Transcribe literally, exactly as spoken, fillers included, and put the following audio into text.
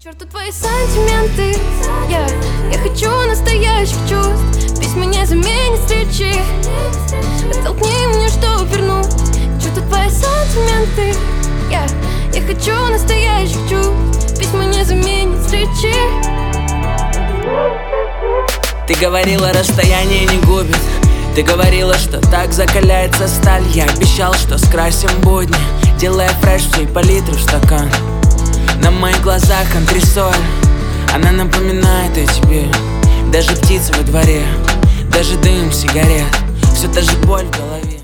Черту твои сантименты, я, я хочу настоящих чувств. Письма не заменят встречи, оттолкни мне, чтоб вернуть. Черту твои сантименты, я, я хочу настоящих чувств. Письма не заменят встречи. Ты говорила, расстояние не губит. Ты говорила, что так закаляется сталь. Я обещал, что скрасим будни, делая фреш всей палитры в стакан. На моих глазах антресоль, она напоминает о тебе. Даже птицы во дворе, даже дым сигарет, все та же боль в голове.